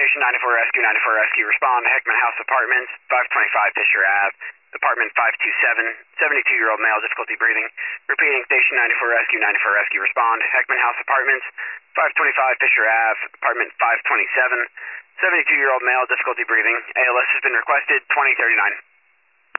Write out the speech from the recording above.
Station 94 Rescue, 94 Rescue, respond to Heckman House Apartments, 525 Fisher Ave, apartment 527, 72-year-old male, difficulty breathing. Repeating, Station 94 Rescue, 94 Rescue, respond to Heckman House Apartments, 525 Fisher Ave, apartment 527, 72-year-old male, difficulty breathing. ALS has been requested, 2039.